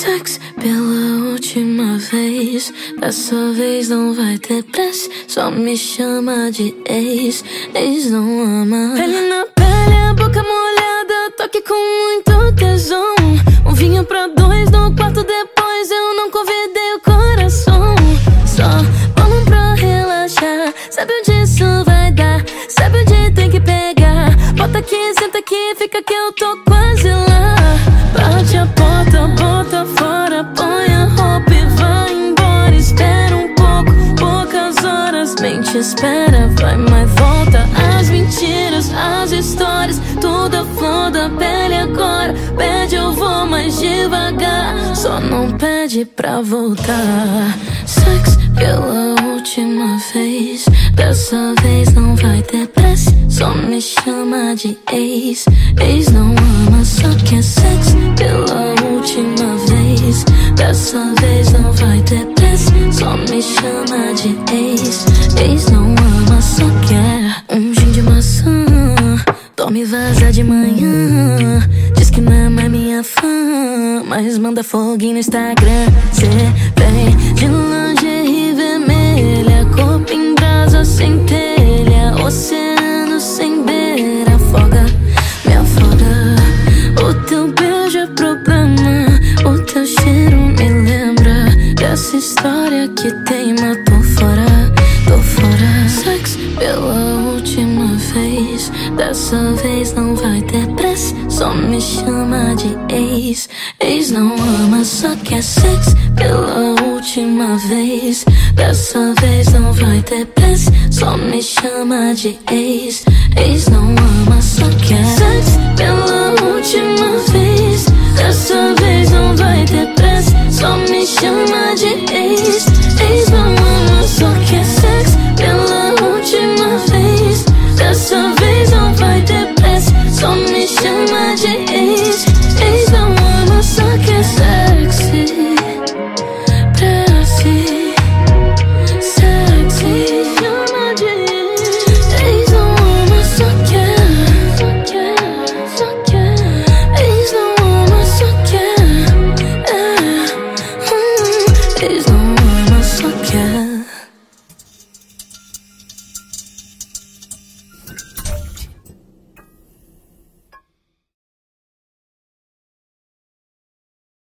Sexo pela última vez. Dessa vez não vai ter pressa. Só me chama de ex. Ex não ama. Pele na pele, a boca molhada. Toque com muito tesão. Um vinho pra dois no quarto, depois eu não convidei o coração. Só vamos pra relaxar. Sabe onde isso vai dar? Sabe onde tem que pegar? Bota aqui, senta aqui, fica que eu tô quase lá. Bate a porta, bota fora, põe a roupa e vai embora. Espera um pouco, poucas horas. Mente espera, vai, mas volta. As mentiras, as histórias, tudo a flor da pele agora. Pede, eu vou mais devagar. Só não pede pra voltar. Sexo pela última vez. Dessa vez não vai ter pressa. Só me chama de ex. Ex não ama, só quer sexo pela última vez. Dessa vez não vai ter pressa. Só me chama de ex. Ex não ama, só quer um gin de maçã. Tome vaza de manhã. Diz que não é mais minha fã, mas manda foguinho no Instagram. Cê vem de lingerie vermelha, corpo em brasa sem telha, oceano sem beira, afoga, me afoga. O teu beijo é problema, o teu cheiro me lembra dessa história que teima. Tô fora, tô fora. Sexo pela última vez. Dessa vez não vai ter pressa. Só me chama de ex. Ex não ama, só quer sexo pela última vez. Dessa vez não vai ter pressa. Só me chama de ex. Ex não ama, só quer sexo pela última vez. Dessa